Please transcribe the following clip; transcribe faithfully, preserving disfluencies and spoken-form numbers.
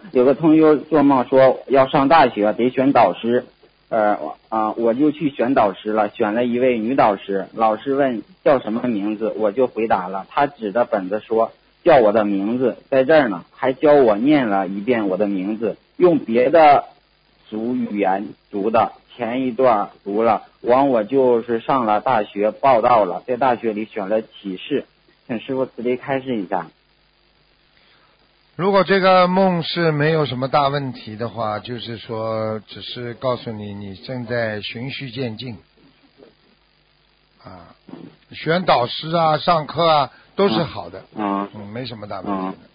有个同学做梦说要上大学得选导师，呃啊，我就去选导师了，选了一位女导师。老师问叫什么名字，我就回答了。他指着本子说叫我的名字在这儿呢，还教我念了一遍我的名字，用别的族语言读的，前一段读了，完我就是上了大学报到了，在大学里选了启示，请师傅慈悲开示一下。 如果这个梦是没有什么大问题的话，就是说只是告诉你你正在循序渐进啊，选导师啊上课啊都是好的， 嗯嗯，没什么大问题的。